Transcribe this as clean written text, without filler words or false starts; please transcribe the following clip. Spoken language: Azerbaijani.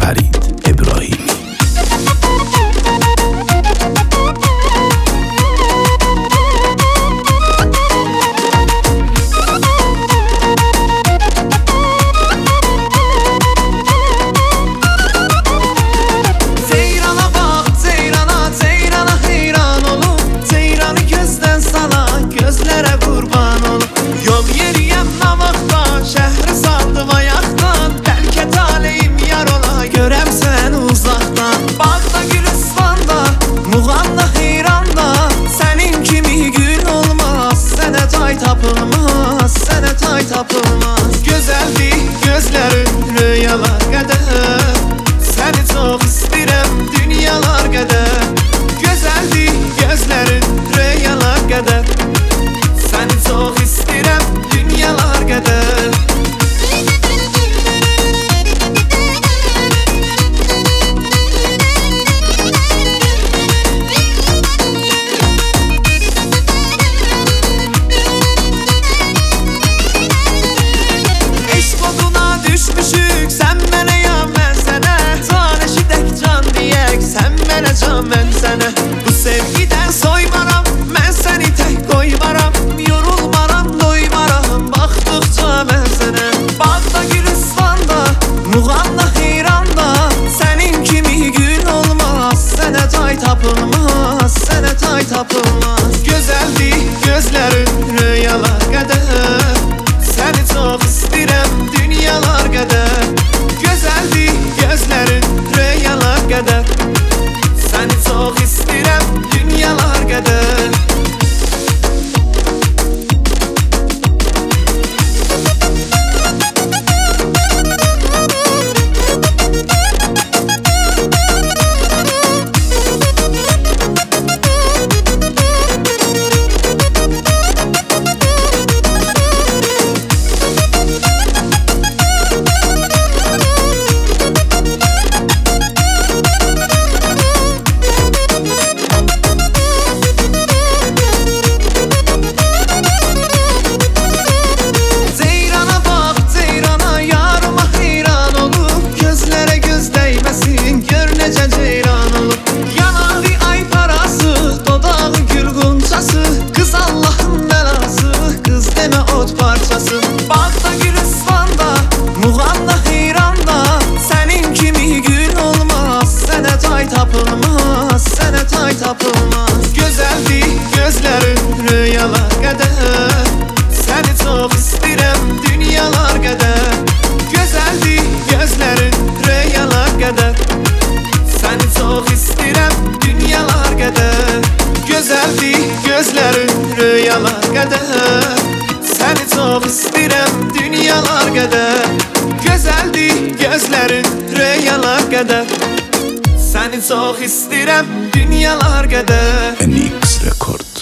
فرید ابراهیمی. Tapılmaz, sənə tay tapılmaz. Gözəldir gözlərin rüyalar qədər, səni çox istəyirəm dünyalar qədər. Gözəldir gözlərin rüyalar qədər, səni çox istəyirəm dünyalar qədər. Mən sənə bu sevgidən soymaram, mən səni tək qoymaram, yorulmaram, doymaram, baxdıqca mən sənə. Bağda, Gülüstanda, Muğamda, Heyranda, sənin kimi gün olmaz, sənə tay tapılmaz, sənə tay tapılmaz. Gözəldir gözlərin rüyalar qədər, səni çox istəyirəm dünyalar qədər. Gözəldir gözlərin rüyalar qədər, səni çox istəyirəm dünyalar qədər. Bağda, Gülüstanda, Muğamda, Heyranda, sənin kimi gün olmaz, sənə tay tapılmaz, sənə tay tapılmaz. Gözəldir gözlərin rüyalar qədər, səni çox istəyirəm dünyalar qədər. Gözəldir gözlərin rüyalar qədər, səni çox istəyirəm dünyalar qədər. Gözəldir gözlərin rüyalar qədər, səni çox istəyirəm dünyalar qədər. Gözəldir gözlərin rüyalar qədər, səni çox istəyirəm dünyalar qədər. NX Record.